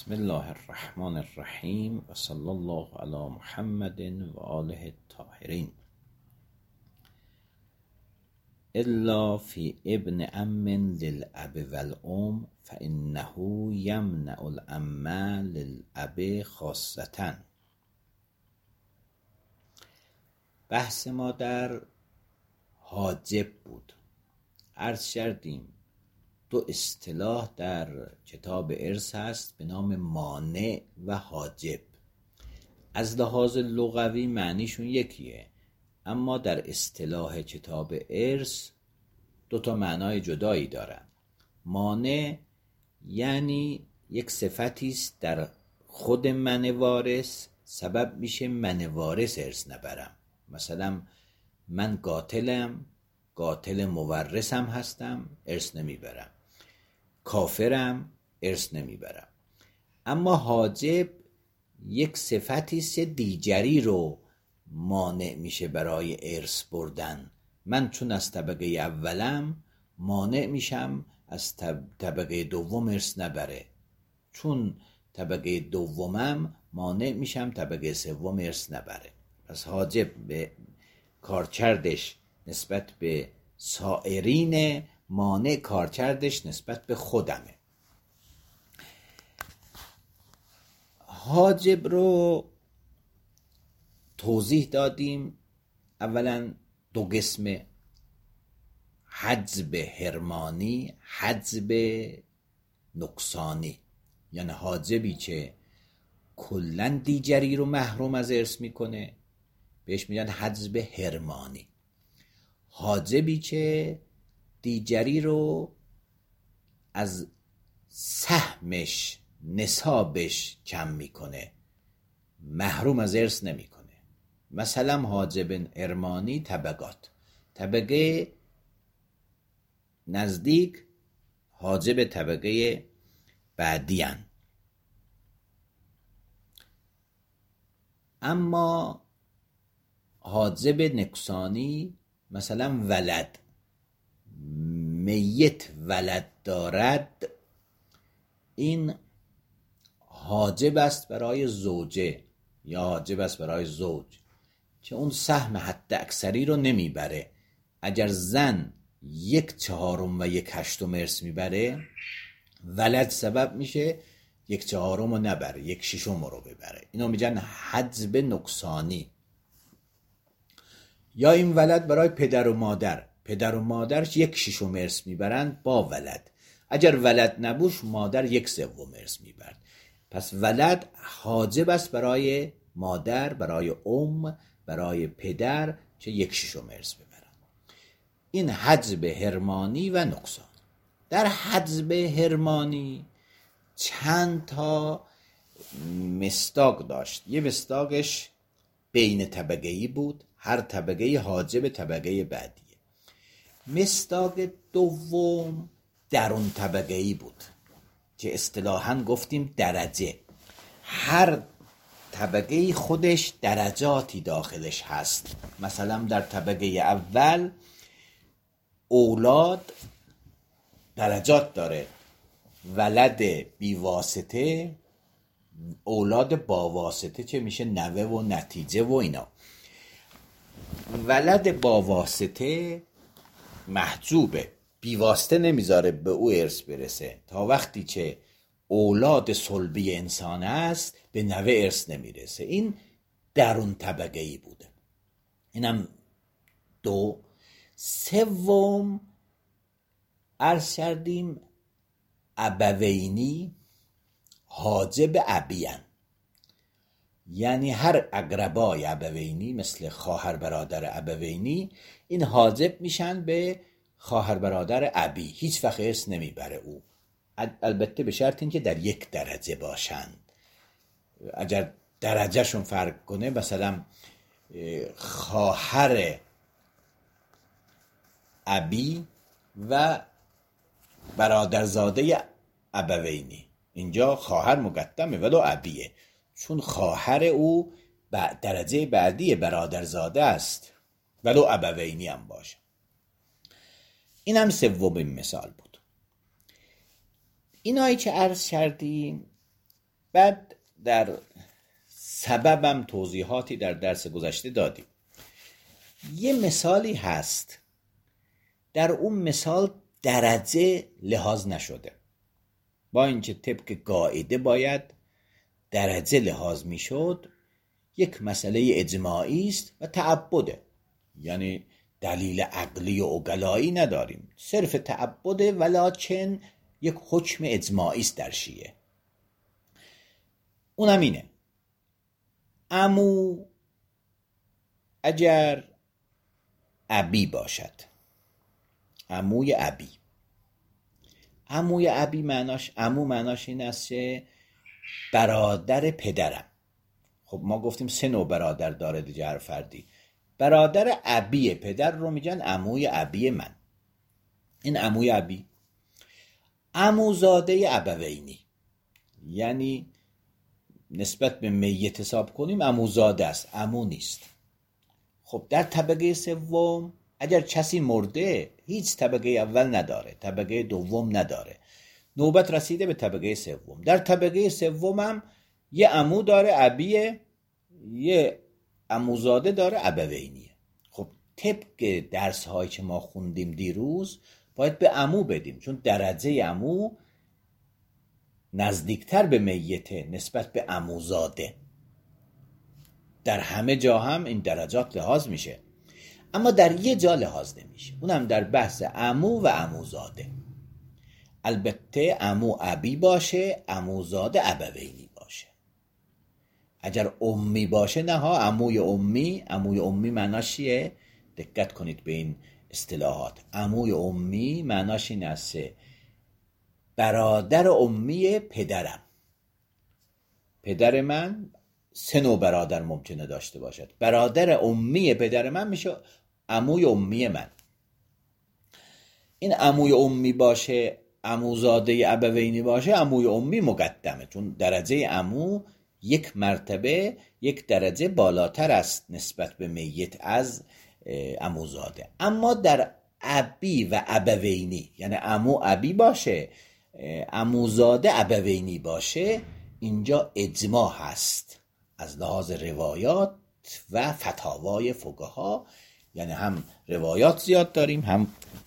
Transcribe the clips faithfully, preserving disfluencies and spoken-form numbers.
بسم الله الرحمن الرحیم و صلی الله علی محمد و آله الطاهرین. الا فی ابن عم للاب والام فانه یمنع العم للاب خاصة. بحث ما در حاجب بود. عرض کردیم دو اصطلاح در کتاب ارث هست به نام مانع و حاجب. از لحاظ لغوی معنیشون یکیه، اما در اصطلاح کتاب ارث دو تا معنای جدایی دارن. مانع یعنی یک صفتی است در خود من وارث سبب میشه من وارث ارث نبرم. مثلا من قاتلم، قاتل مورثم هستم، ارث نمیبرم. کافرم، ارث نمیبرم. اما حاجب یک صفتی است دیگری رو مانع میشه برای ارث بردن. من چون از طبقه اولم مانع میشم از طبقه دوم ارث نبره، چون طبقه دومم مانع میشم طبقه سوم ارث نبره. پس حاجب به کارکردش نسبت به سائرین، مانع کارکردش نسبت به خودمه. حاجب رو توضیح دادیم. اولا دو قسم: حجب حرمانی، حجب نقصانی. یعنی حاجبی که کلن دیگری رو محروم از ارث میکنه بهش میگن حجب حرمانی. حاجبی که دیگری رو از سهمش، نصابش کم میکنه، محروم از ارث نمیکنه. مثلا حاجب حرمانی طبقات، طبقه نزدیک حاجب طبقه بعدی هن. اما حاجب نقصانی مثلا ولد، میت ولد دارد، این حاجب است برای زوجه یا حاجب است برای زوج که اون سهم حد اکثری رو نمیبره. اگر زن یک چهارم و یک هشتم ارث میبره، ولد سبب میشه یک چهارم رو نبره، یک ششم رو ببره. اینو میگن حجب نقصانی. یا این ولد برای پدر و مادر، پدر و مادرش یک ششم ارث میبرند با ولد. اگر ولد نبوش مادر یک سوم ارث میبرد. پس ولد حاجب است برای مادر، برای ام، برای پدر که یک ششم ارث ببرند. این حجب حرمانی و نقصان. در حجب حرمانی چند تا مصداق داشت. یه مصداقش بین طبقه‌ای بود، هر طبقه حاجب طبقه بعدیه. مصداق دوم درون طبقه‌ای بود که اصطلاحاً گفتیم درجه. هر طبقه خودش درجاتی داخلش هست. مثلا در طبقه اول اولاد درجات داره: ولد بیواسطه، اولاد باواسطه که میشه نوه و نتیجه و اینا. ولد باواسطه محجوبه، بیواسطه نمیذاره به او ارث برسه. تا وقتی که اولاد صلبی انسان است به نوه ارث نمیرسه. این درون طبقه ای بوده. اینم دو. سوم عرض کردیم ابوینی حاجب ابیان. یعنی هر اقربای ابوینی مثل خواهر برادر ابوینی این حاجب میشن به خواهر برادر ابی، هیچ وقت ارث نمیبره او، البته به شرط این که در یک درجه باشند. اگر درجهشون فرق کنه، مثلا خواهر ابی و برادرزاده ابوینی، اینجا خواهر مقدمه ولو ابیه، چون خواهر او درجه بعدی برادرزاده است ولو ابوینی هم باشه. این هم سومین مثال بود. اینایی که عرض کردیم بعد در سببم توضیحاتی در درس گذشته دادیم. یه مثالی هست، در اون مثال درجه لحاظ نشده، با اینکه طبق قاعده باید درجه لحاظ میشد. یک مسئله اجماعی است و تعبده، یعنی دلیل عقلی و عقلایی نداریم، صرف تعبده، ولکن یک حکم اجماعی است در شیعه. اونم اینه: عمو اگر ابی باشد، عموی ابی، عموی ابی معناش، عمو معناش این است که برادر پدرم. خب ما گفتیم سه نوع برادر داره دیگه هر فردی. برادر ابی پدر رو میگن عموی ابی من. این عموی ابی عموزاده ابوینی، یعنی نسبت به میت حساب کنیم عموزاده است، عمو نیست. خب در طبقه سوم اگر کسی مرده هیچ طبقه اول نداره، طبقه دوم نداره، نوبت رسیده به طبقه سوم. در طبقه سوم هم یه عمو داره ابیه، یه عموزاده داره ابوینیه. خب طبق درس هایی که ما خوندیم دیروز باید به عمو بدیم، چون درجه عمو نزدیکتر به میته نسبت به عموزاده. در همه جا هم این درجات لحاظ میشه، اما در یه جا لحاظ نمیشه، اونم در بحث عمو و عموزاده. البته عمو ابی باشه، عموزاده ابوینی باشه. اگر امی باشه نه ها، عموی امی، عموی امی معناش چیه؟ دقت کنید به این اصطلاحات. عموی امی معناش این است برادر امی پدرم. پدر من سه نوع برادر ممکنه داشته باشد. برادر امی پدر من میشه عموی امی من. این عموی امی باشه، عموزاده ابوینی باشه، عموی امی مقدمه، چون درجه عمو یک مرتبه، یک درجه بالاتر است نسبت به میت از عموزاده. اما در ابی و ابوینی، یعنی عمو ابی باشه، عموزاده ابوینی باشه، اینجا اجماع هست از لحاظ روایات و فتاوای فقها. یعنی هم روایات زیاد داریم، هم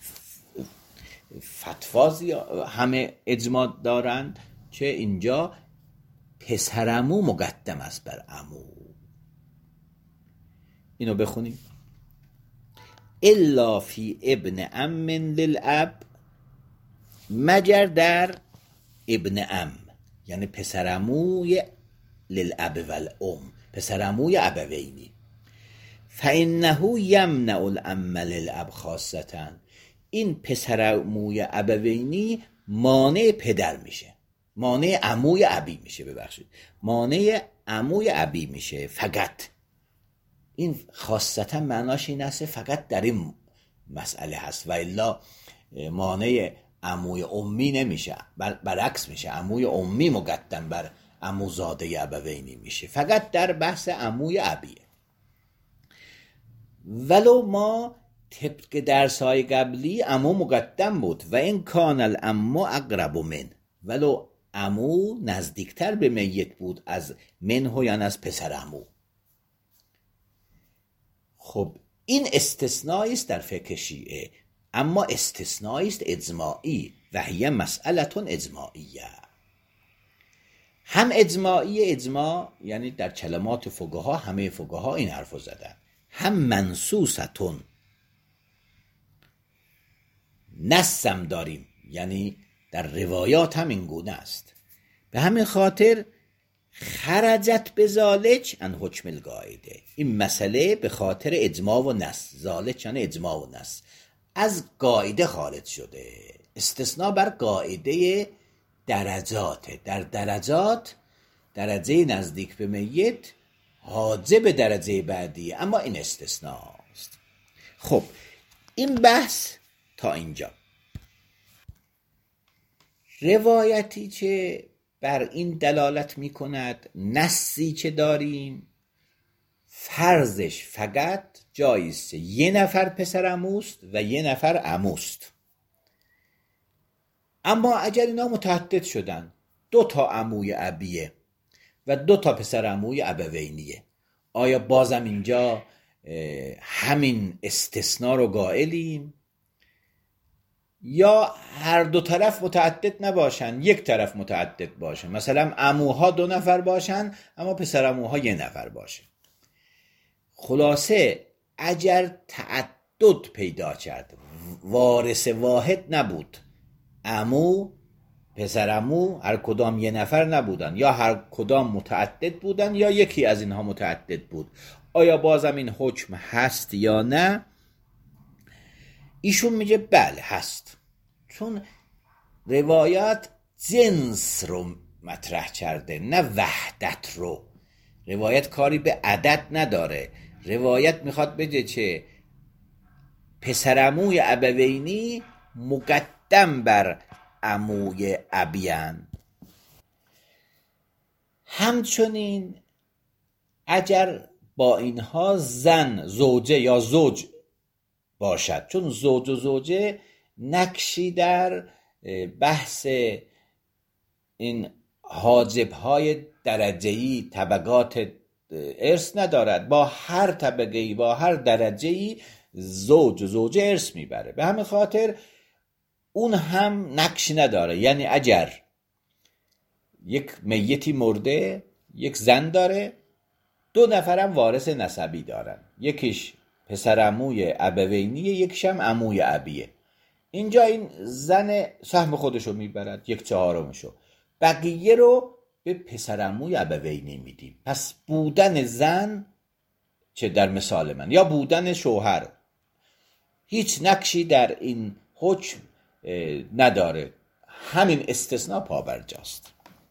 فتوا زیاد، همه اجماع دارند که اینجا پسرعمو مقدم است بر عمو. اینو بخونیم: الا فی ابن عم للاب، مگر در ابن عم، یعنی پسرعموی للاب والام، پسرعموی ابوینی. فانه یمنع العم للاب خاصتا، این پسرعموی ابوینی مانع پدر میشه، مانع عموی ابی میشه، ببخشید مانع عموی ابی میشه فقط. این خاصتا معناش این است فقط در این مسئله هست، و الا مانع عموی امی نمیشه، برعکس میشه، عموی امی مقدم بر عموزاده ابوینی میشه، فقط در بحث عموی ابیه. ولو ما طبق درس های قبلی عمو مقدم بود و این کان العمو اقرب من، ولو عمو نزدیکتر به میت بود از منه، یعنی از پسر عمو. خب این استثنایی است در فقه شیعه، اما استثنایی است اجماعی و هی مسئلتون اجماعیه. هم اجماعی، اجماع یعنی در کلمات فقها همه فقها این حرفو زدن، هم منصوصتون، نصم داریم، یعنی در روایات هم این گونه است. به همین خاطر خرجت به ذالک عن حکم القاعده، این مسئله به خاطر اجماع و نص، ذالک یعنی اجماع و نص، از قاعده خارج شده. استثناء بر قاعده درجات، در درجات درجه نزدیک به میت حاجب درجه بعدی، اما این استثناء است. خب این بحث تا اینجا. روایتی که بر این دلالت می کند، نصی که داریم، فرضش فقط جایست یه نفر پسر عموست و یه نفر عموست. اما اگر اینا متعدد شدن، دو تا عموی ابیه، و دو تا پسر عموی ابوینیه. آیا بازم اینجا همین استثناء رو قائلیم یا هر دو طرف متعدد نباشن، یک طرف متعدد باشه، مثلا عموها دو نفر باشن اما پسر عموها یه نفر باشه؟ خلاصه اگر تعدد پیدا کرد، وارث واحد نبود، عمو پسر عمو هر کدام یه نفر نبودن، یا هر کدام متعدد بودن یا یکی از اینها متعدد بود، آیا بازم این حکم هست یا نه؟ ایشون میگه بله هست، چون روایات جنس رو مطرح کرده نه وحدت رو. روایت کاری به عدد نداره، روایت میخواد بگه چه پسر عموی ابوینی مقدم بر عموی ابیان. همچنین اگر با اینها زن زوجه یا زوج باشد، چون زوج و زوجه نقشی در بحث این حاجب‌های درجه‌ای طبقات ارث ندارد، با هر طبقه‌ای با هر درجه‌ای زوج و زوجه ارث میبره، به همین خاطر اون هم نقشی نداره. یعنی اگر یک میتی مرده، یک زن داره، دو نفرم وارث نسبی دارن، یکیش پسر عموی ابوینیه، یکیش هم عموی ابیه. اینجا این زن سهم خودشو میبرد، یک چهارمشو، بقیه رو به پسر عموی ابوینی میدیم. پس بودن زن، چه در مثال من، یا بودن شوهر، هیچ نقشی در این حکم نداره، همین استثناء پابرجاست.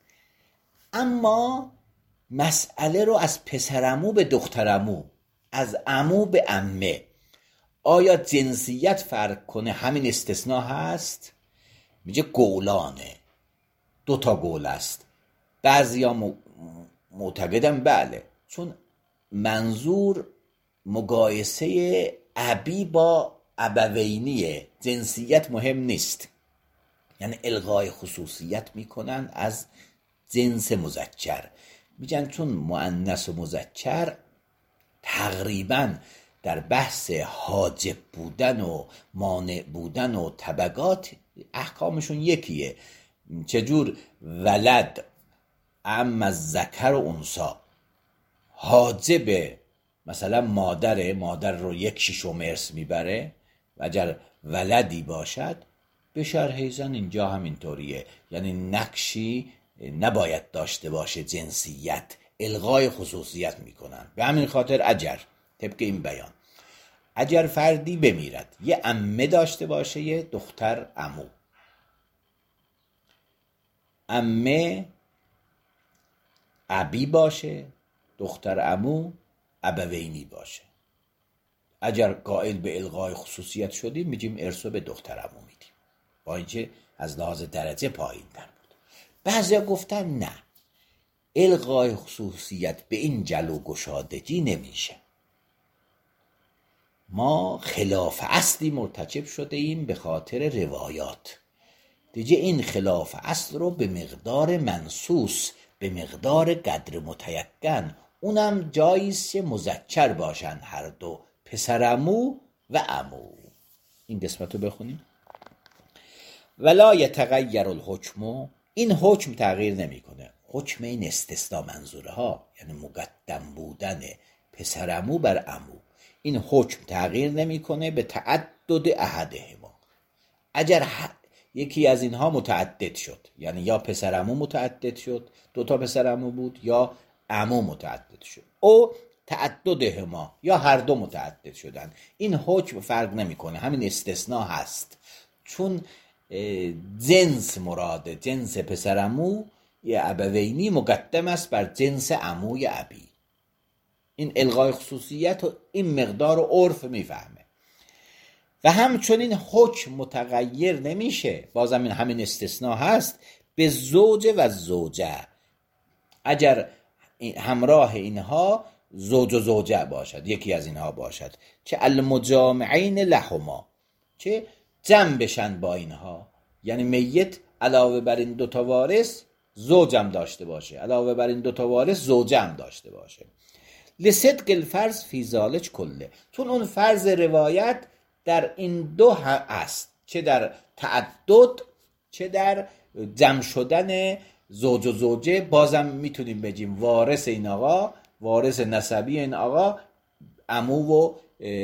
اما مسئله رو از پسرعمو به دخترعمو، از عمو به عمه، آیا جنسیت فرق کنه همین استثناء هست؟ میگه گولانه، دو تا گول است. بعضیا معتقدن بله، چون منظور مقایسه ابی با ابوینیه، جنسیت مهم نیست. یعنی الغای خصوصیت میکنن از جنس مذکر، میگن چون مؤنث و مذکر تقریبا در بحث حاجب بودن و مانع بودن و طبقات احکامشون یکیه. چجور ولد ام از ذکر و انثا، حاجب مثلا مادر مادر رو یک شیشم ارث میبره و اگر ولدی باشد به شرح زن اینجا همینطوریه، یعنی نقشی نباید داشته باشه جنسیت، الغای خصوصیت میکنن. به همین خاطر اگر طبق این بیان اگر فردی بمیرد یه عمه داشته باشه، یه دختر عمو، عمه ابی باشه، دختر عمو ابوینی باشه، اگر قائل به الغای خصوصیت شدیم میگیم ارثو به دختر عمو میدیم، با اینکه از لحاظ درجه پایین تر بود. بعضیا گفتن نه، الغای خصوصیت به این جلو گشادگی نمیشه، ما خلاف اصلی مرتکب شده ایم به خاطر روایات. دیگه این خلاف اصل رو به مقدار منصوص، به مقدار قدر متیقن، اونم جایز که مذکر باشن هر دو، پسر عمو و عمو. این قسمت رو بخونیم. ولا یتغیر الحکم، این حکم تغییر نمیکنه. حکم این استثناء منظوره ها، یعنی مقدم بودن پسر عمو بر عمو، این حکم تغییر نمیکنه به تعدد احدهما. اگر یکی از اینها متعدد شد، یعنی یا پسر عمو متعدد شد، دو تا پسر عمو بود، یا عمو متعدد شد، او تعددهما، یا هر دو متعدد شدن، این حکم فرق نمیکنه، همین استثناء هست. چون جنس مراده، جنس پسر عمو یا ابوینی مقدم است بر جنس عموی ابی. این الغای خصوصیت و این مقدار و عرف میفهمه. و همچنین حکم متغیر نمیشه، بازم این همین استثناء هست به زوج و زوجه، اگر همراه اینها زوج و زوجه باشد، یکی از اینها باشد، که المجامعین لهما، که جمع بشن با اینها، یعنی میت علاوه بر این دوتا وارث زوجم داشته باشه، علاوه بر این دوتا وارث زوجم داشته باشه. لصدق الفرض فی ذالک کله، چون اون فرض روایت در این دو هست، چه در تعدد چه در جمع شدن زوج و زوجه. بازم میتونیم بگیم وارث این آقا، وارث نسبی این آقا عمو و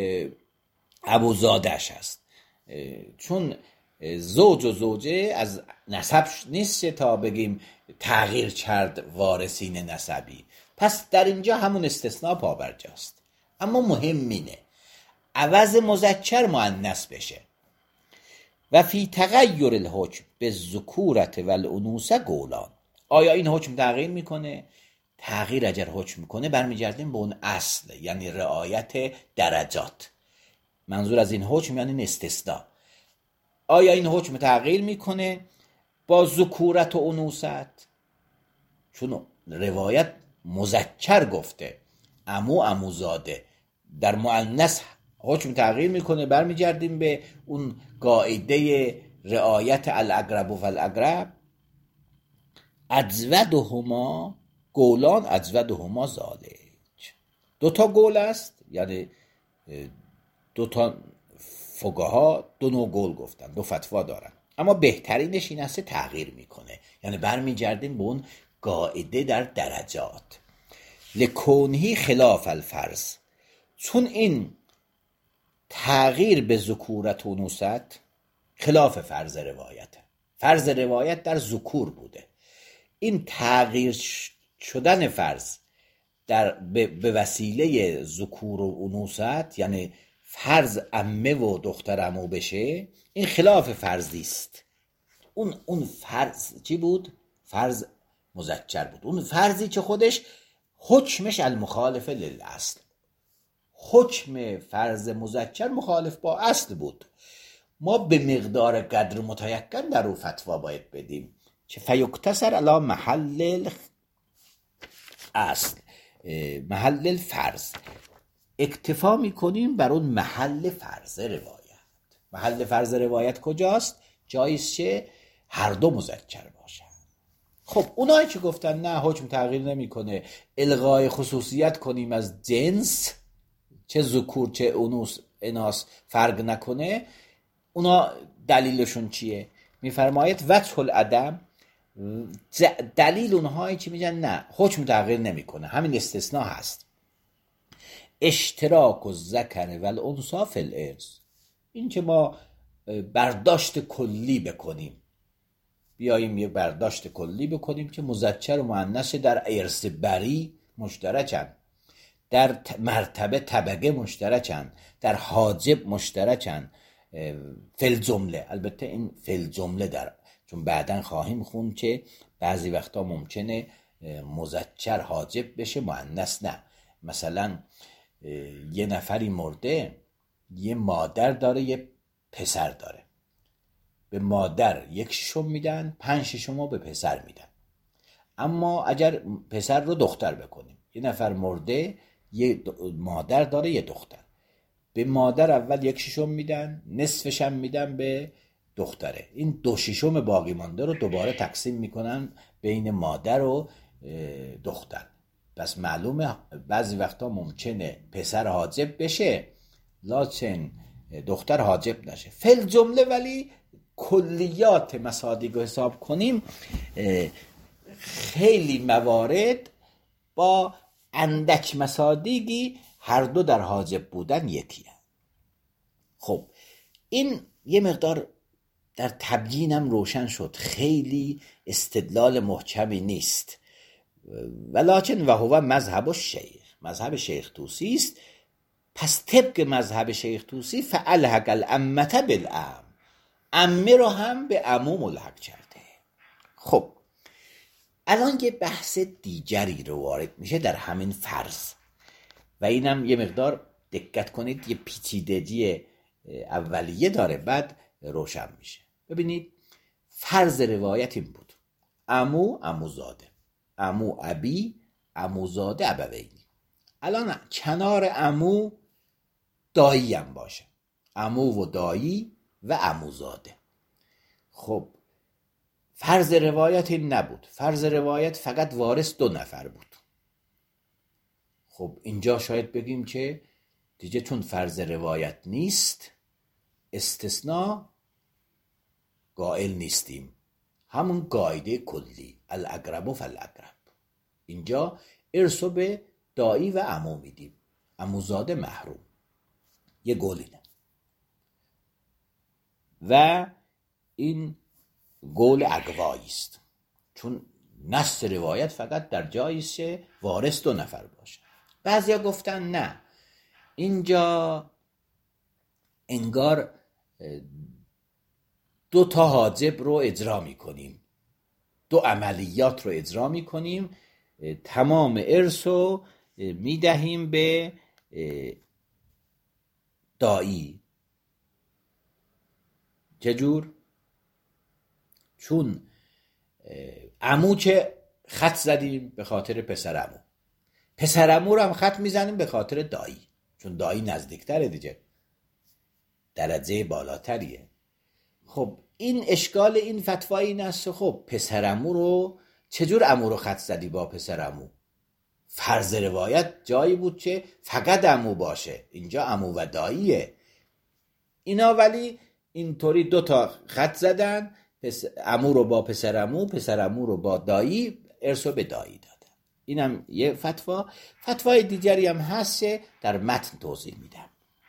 ابوزادش هست، چون زوج و زوجه از نسب نیست تا بگیم تغییر کرد وارثین نسبی. پس در اینجا همون استثناء پابرجاست. اما مهم اینه عوض مذکر مؤنث بشه. و فی تغییر الحکم به ذکورت و الانوثه قولان، آیا این حکم تغییر میکنه؟ تغییر اگر حکم میکنه برمیگردیم به اون اصل، یعنی رعایت درجات. منظور از این حکم یعنی این استثناء. آیا این حکم تغییر میکنه با ذکورت و انوثت؟ چون روایت مذکر گفته عمو عموزاده، در مؤنث حکم تغییر میکنه، برمیگردیم به اون قاعده رعایت الاقرب و فالاقرب. اجودهما قولان اجودهما ذالک، دو تا قول است، یعنی دو تا فقها دو نوع قول گفتن، دو فتوا دارن، اما بهترینش این است تغییر میکنه، یعنی برمیگردیم به اون قاعده در درجات. لکونهی خلاف الفرض، چون این تغییر به ذکورت و انوثت خلاف فرض روایت، فرض روایت در ذکور بوده، این تغییر شدن فرض در به وسیله ذکور و انوثت، یعنی فرض عمه و دختر عمو بشه، این خلاف فرضی است. اون اون فرض چی بود؟ فرض مذکر بود، اون فرضی که خودش حکمش المخالف للاصل، حکم فرض مذکر مخالف با اصل بود. ما به مقدار قدر متیقن در او فتوا باید بدیم که فیکتسر علی محل اصل، محل الفرض، اکتفا میکنیم بر اون محل فرض روایت. محل فرض روایت کجاست؟ جاییست که هر دو مذکر باشن. خب اونایی که گفتن نه حکم تغییر نمیکنه، الغای خصوصیت کنیم از جنس، چه ذکور چه انوث اناث فرق نکنه، اونا دلیلشون چیه؟ میفرماید وجه العدم، دلیل اونهایی که میگن نه حکم تغییر نمیکنه، همین استثناء هست، اشتراک الذکر و الانثی فی الارث، این که ما برداشت کلی بکنیم، بیاییم یه برداشت کلی بکنیم که مذکر و مؤنث در ارث بری مشترکن، در مرتبه طبقه مشترکن، در حاجب مشترکن فی الجمله. البته این فی الجمله در، چون بعداً خواهیم خوند که بعضی وقتا ممکنه مذکر حاجب بشه مؤنث نه. مثلا یه نفری مرده، یه مادر داره یه پسر داره، به مادر یک ششم میدن، پنج ششم به پسر میدن. اما اگر پسر رو دختر بکنیم، یه نفر مرده یه مادر داره یه دختر، به مادر اول یک ششم میدن، نصفش هم میدن به دختره، این دو ششم باقی مانده رو دوباره تقسیم میکنن بین مادر و دختر. پس معلومه بعضی وقتا ممکنه پسر حاجب بشه لکن دختر حاجب نشه. فل جمله ولی کلیات مصادیق رو حساب کنیم، خیلی موارد با اندک مصادیقی هر دو در حاجب بودن یکی هم. خب این یه مقدار در تبیینم روشن شد، خیلی استدلال محکمی نیست، ولکن و هو مذهب الشیخ، مذهب شیخ طوسی است. پس طبق مذهب شیخ طوسی فالحق العمه بالعم، عمه رو هم به عمو ملحق کرده. خب الان یه بحث دیگری رو وارد میشه در همین فرض، و اینم یه مقدار دقت کنید یه پیچیدگی اولیه داره، بعد روشن میشه. ببینید فرض روایت این بود عمو عموزاده، عمو ابی عموزاده ابوینی. الان کنار عمو دایی هم باشه، عمو و دایی و عموزاده. خب فرض روایت این نبود. فرض روایت فقط وارث دو نفر بود. خب اینجا شاید بگیم که دیگه چون فرض روایت نیست، استثناء قائل نیستیم، همون قاعده کلی الاقرب فالاقرب. اینجا ارثو به دایی و عمو میدیم، عموزاده محروم. یه قول اینه و این قول اقوایی است، چون نص روایت فقط در جایی است که وارث دو نفر باشه. بعضیا گفتن نه، اینجا انگار دو تا حاجب رو اجرا میکنیم، دو عملیات رو اجرا میکنیم، تمام ارث رو میدهیم به دایی. چجور؟ چون عمو که خط زدیم به خاطر پسر عمو، پسر عمو رو هم خط میزنیم به خاطر دایی، چون دایی نزدیکتره دیگه، درجه بالاتریه. خب این اشکال این فتوا این است، خب پسر عمو رو چجور عمو رو خط زدی با پسر عمو؟ فرض روایت جایی بود که فقط عمو باشه، اینجا عمو و داییه. اینا ولی اینطوری دو تا خط زدن، عمو رو با پسر عمو، پسر عمو رو با دایی، ارثو به دایی دادن. اینم یه فتوا. فتوای دیگری هم هست در متن توضیح میدم.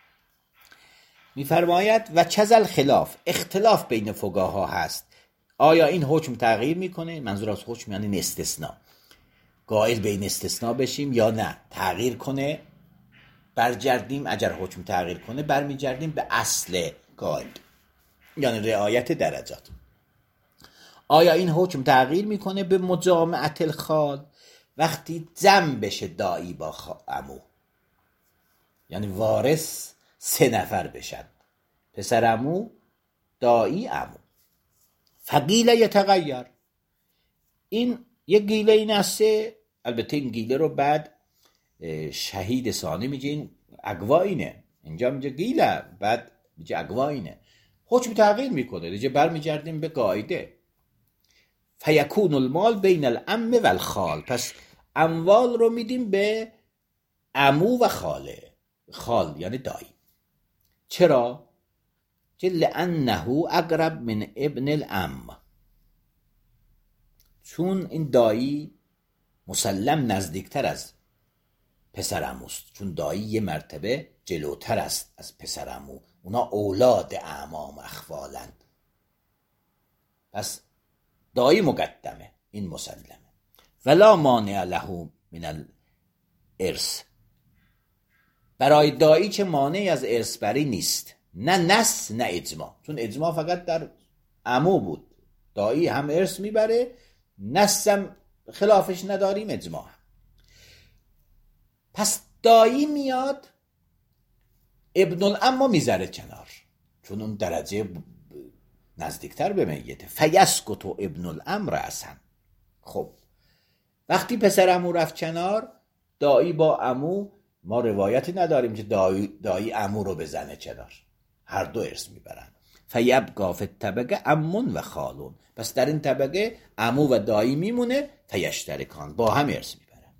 میفرماید و چزل خلاف، اختلاف بین فقها هست، آیا این حکم تغییر میکنه؟ منظور از حکم یعنی استثناء، قائل به این استثناء بشیم یا نه تغییر کنه، برگردیم اگر حکم تغییر کنه برمیگردیم به اصل قائل، یعنی رعایت درجات. آیا این حکم تغییر میکنه به مجامعت الخال، وقتی جمع بشه دایی با عمو، یعنی وارث سه نفر بشن، پسر عمو، دایی، عمو. فقیل یتغیر، این یک گیله این است، البته این گیله رو بعد شهید ثانی میگه این اقوا اینه، اینجا میگه گیله، بعد میگه اقوا اینه، حکم تغییر میکنه دیگه، برمیگردیم به قاعده. فیکون المال بین العم و الخال، پس اموال رو میدیم به عمو و خاله، خال یعنی دایی. چرا؟ که لانه اقرب من ابن العم، چون این دایی مسلم نزدیکتر از پسر عموست، چون دایی یه مرتبه جلوتر است از پسر عمو، اونا اولاد اعمام اخوالند، پس دایی مقدمه، این مسلمه. ولا مانع له من الارث، برای دایی که مانعی از ارث بری نیست، نه نص نه اجماع، چون اجماع فقط در عمو بود، دایی هم ارث میبره، نص هم خلافش نداریم، اجماع. پس دایی میاد ابن العم میذاره کنار، چون اون درجه نزدیکتر به میته. فیسکت ابن العم رأسا، خب وقتی پسر عمو رفت کنار، دایی با عمو، ما روایتی نداریم که دایی, دایی عمو رو بزنه کنار، هر دو ارث میبرن. فیبقا فی الطبقه عمون و خالون، پس در این طبقه عمو و دایی میمونه، فیشترکان، با هم ارث میبرن.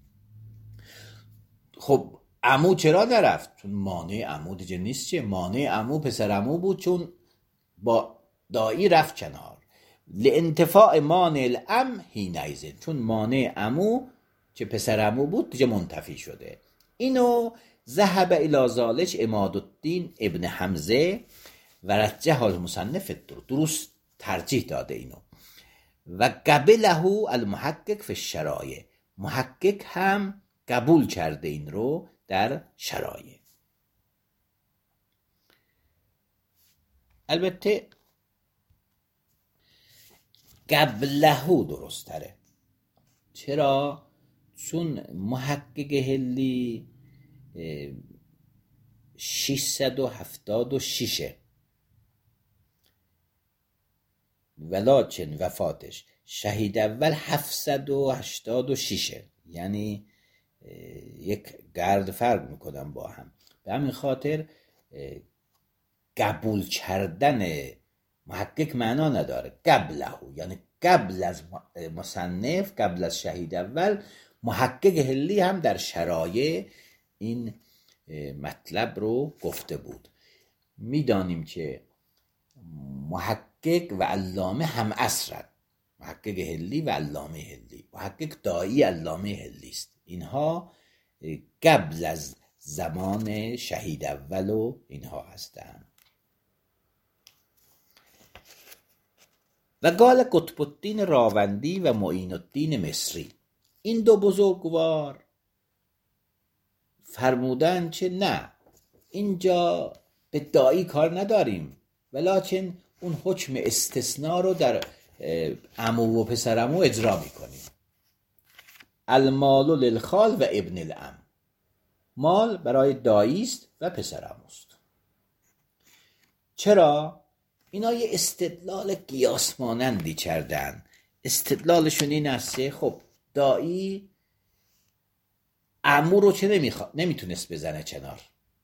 خب عمو چرا نرفت؟ چون مانع عمو دیگه نیست، چه مانع عمو پسر عمو بود، چون با دایی رفت کنار. لانتفاع مانع العم حینئذ، چون مانع عمو که پسر عمو بود دیگه منتفی شده. اینو ذهب الی ذلک عماد الدین ابن حمزه و رجح المصنف درست ترجیح داده اینو، و قبله المحقق فی الشرایع، محقق هم قبول کرده این رو در شرایع. البته قبله درست تره. چرا؟ چون محقق هلی ششصد و هفتاد و شش ولکن وفاتش شهید اول هفتصد و هشتاد و شش، یعنی یک گرد فرق میکنم با هم. به همین خاطر قبول کردن محقق معنا نداره، قبله یعنی قبل از مصنف، قبل از شهید اول، محقق حلی هم در شرایع این مطلب رو گفته بود. میدانیم که محقق و علامه هم عصرن، محقق حلی و علامه حلی. محقق دایی، علامه حلی است. اینها قبل از زمان شهید اول و اینها هستند. و قال قطب الدین راوندی و معین الدین مصری، این دو بزرگوار فرمودن که نه، اینجا به دایی کار نداریم، ولکن اون حکم استثناء رو در عمو و پسرعمو اجرا میکنیم. المال للخال و ابن العم، مال برای دایی است و پسرعموست. چرا؟ اینا یه استدلال قیاس مانندی کردن. استدلالشون این است که خب دایی عمو رو چه نمیخوا... نمیتونست بزنه کنار،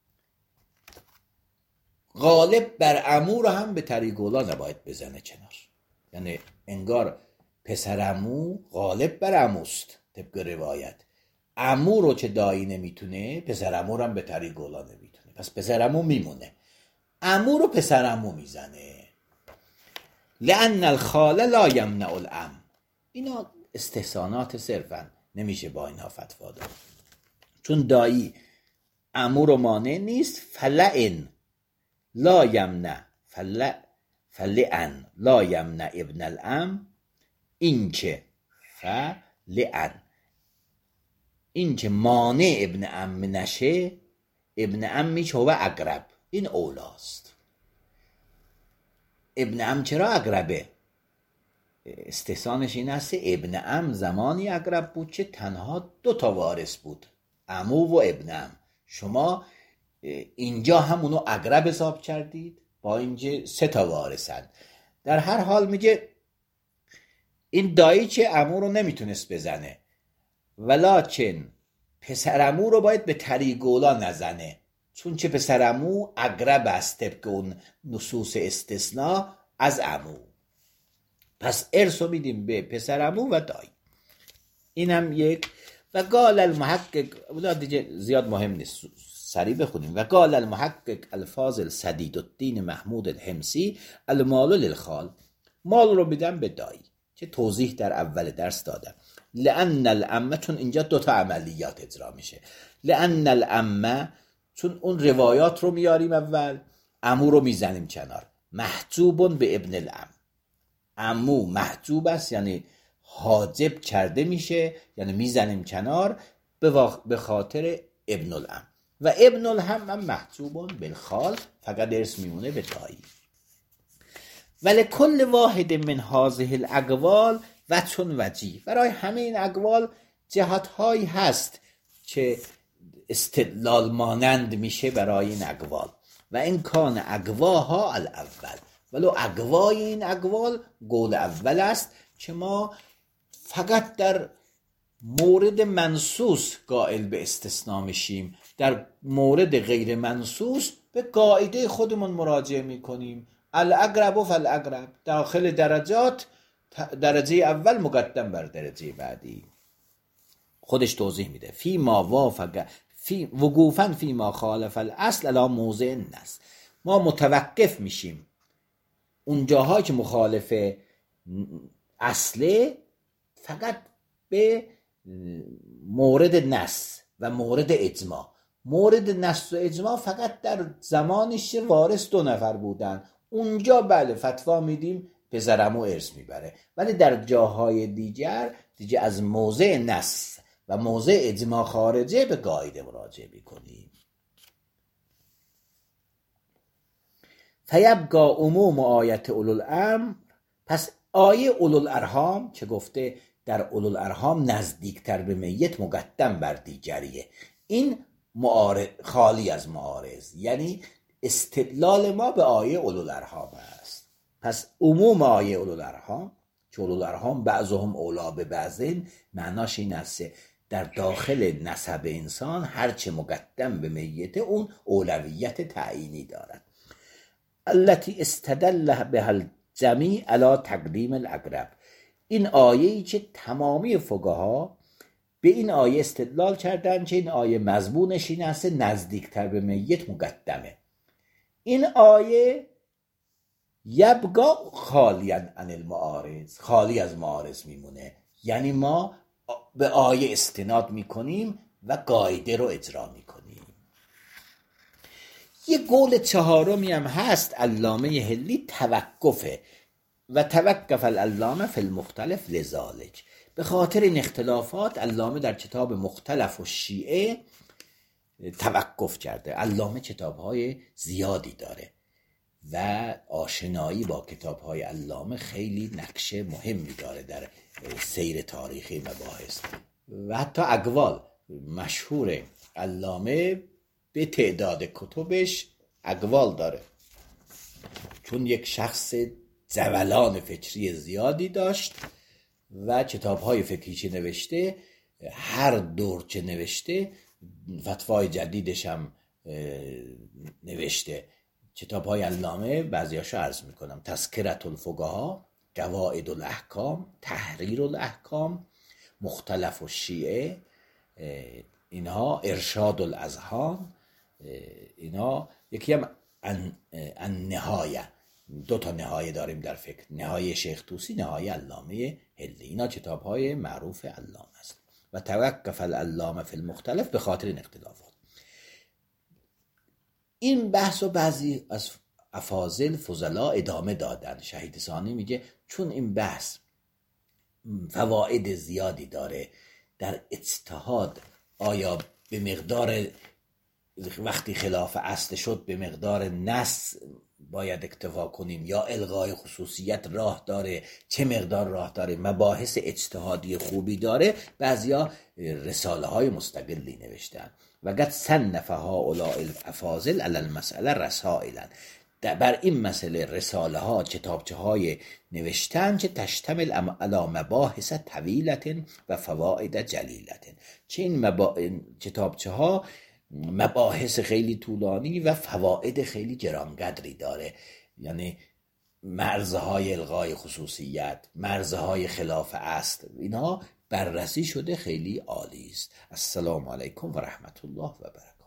غالب بر عمو رو هم به طریقولا نباید بزنه کنار. یعنی انگار پسر عمو غالب بر عموست طبق روایت. عمو رو چه دایی نمیتونه، پسر عمو رو هم به طریقولا نمیتونه، پس پسر عمو میمونه، عمو رو پسر عمو میزنه. لأن الخال لا یمنع العم. اینا استحسانات صرفا، نمیشه با اینها فتوا داد. چون دایی عمو رو مانع نیست. فلئن لا یمنع فل فلئن لا یمنع ابن العم، این که فلئن این که مانع ابن عم نشه، ابن عمی که هو اقرب، این اولاست. ابن عم چرا اقربه؟ استحسانش این است ابن عم زمانی اقرب بود که تنها دو تا وارث بود، عمو و ابن عم. شما اینجا همونو اقرب حساب کردید، با اینجا سه تا وارثن. در هر حال میگه این دایی که عمو رو نمیتونست بزنه، ولکن پسر عمو رو باید به طریقولا نزنه، چون چه پسر عمو اقرب است طبق اون نصوص استثناء از عمو. پس ارث رو میدیم به پسر عمو و دایی. این هم یک. و قال المحقق، دیگه زیاد مهم نیست، سریع بخونیم. و قال المحقق الفاضل سدید الدین محمود الحمصی المال للخال، مال رو میدم به دایی که توضیح در اول درس دادم. لأن العمه، چون اینجا دوتا عملیات اجرا میشه. لأن العمه، چون اون روایات رو میاریم اول، عمو رو میزنیم کنار. محجوبون به ابن العم، عمو محجوب است یعنی حاجب کرده میشه، یعنی میزنیم کنار به, واق... به خاطر ابن العم. و ابن العم هم محجوبون بالخال، فقط ارث میمونه به دایی. ولی کل واحد من هذه الاقوال و چون وجی، برای همه این اقوال جهت هایی هست که استدلال مانند میشه برای این اقوال. و این کان اقواها الاول، ولو اقوای این اقوال قول اول است که ما فقط در مورد منصوص قائل به استثناء میشیم، در مورد غیر منصوص به قاعده خودمون مراجعه میکنیم. الاقرب و فالاقرب، داخل درجات درجه اول مقدم بر درجه بعدی. خودش توضیح میده. فی ما وافق فی وقوفا فی ما خالف الاصل علی موضع النص، ما متوقف میشیم اون جاهایی که مخالف اصله، فقط به مورد نص و مورد اجماع. مورد نص و اجماع فقط در زمانش وارث دو نفر بودن، اونجا بله فتوا میدیم پسر عمو ارث میبره. ولی در جاهای دیگر دیگه از موضع نص و موضع اجماع خارجه به قاعده مراجعه میکنیم. فیبقا عموم آیت اولوالامر، پس آیه اولوالارحام که گفته در اولوالارحام نزدیکتر به میت مقدم بر دیگریه، این معارض خالی از معارض، یعنی استدلال ما به آیه اولوالارحام است. پس عموم آیه اولوالارحام که اولوالارحام بعضهم اولا به بعضین، معناش این است در داخل نسب انسان هرچه مقدم به میت اون اولویت تعیینی دارد. التي استدل بها الجميع على تقدیم الاقرب، این آیه‌ای که تمامی فقها به این آیه استدلال کردن که این آیه مضمونش این است نزدیکتر به میت مقدمه. این آیه یبقا خالی عن المعارض، خالی از معارض میمونه، یعنی ما به آیه استناد میکنیم و قاعده رو اجرا میکنیم. یه قول چهارمی هم هست علامه حلی توقفه و توقف العلامه فی المختلف لذالک. به خاطر این اختلافات علامه در کتاب مختلف و شیعه توقف کرده. علامه کتاب‌های زیادی داره و آشنایی با کتاب‌های علامه خیلی نقش مهمی داره در سیر تاریخی مباحث و حتی اقوال مشهور علامه به تعداد کتبش اقوال داره، چون یک شخص جولان فکری زیادی داشت و کتاب‌های فقهی که نوشته هر دور که نوشته فتوای جدیدش هم نوشته. کتاب‌های علامه بعضیاشو عرض میکنم: تذکرة الفقها، قواعد الاحکام، تحریر الاحکام، مختلف الشیعه، اینها ارشاد الاذهان، اینا یکی هم النهایه. دو تا نهایه داریم در فقه، نهایه شیخ طوسی، نهایه علامه حلی. اینا کتاب‌های معروف علامه است. و توقف العلامه فی المختلف به خاطر این اختلافات. این بحث و بعضی از افاضل فضلا ادامه دادن. شهید ثانی میگه چون این بحث فواید زیادی داره در اجتهاد، آیا به مقدار وقتی خلاف اصل شد به مقدار نص باید اکتفا کنیم یا الغای خصوصیت راه داره، چه مقدار راه داره، مباحث اجتهادی خوبی داره، بعضیا رساله های مستقلی نوشتن و قد صنف هؤلاء الافاضل علی المسئله رسائلا. بر این مسئله رساله ها، کتابچه های نوشتن که تشتمل علی مباحث طویلت و فواید جلیلت. چه این مبا... کتابچه ها مباحث خیلی طولانی و فواید خیلی گرانقدری داره، یعنی مرزهای الغای خصوصیت، مرزهای خلاف اصل، اینها بررسی شده، خیلی عالی است. السلام علیکم و رحمت الله و برکاته.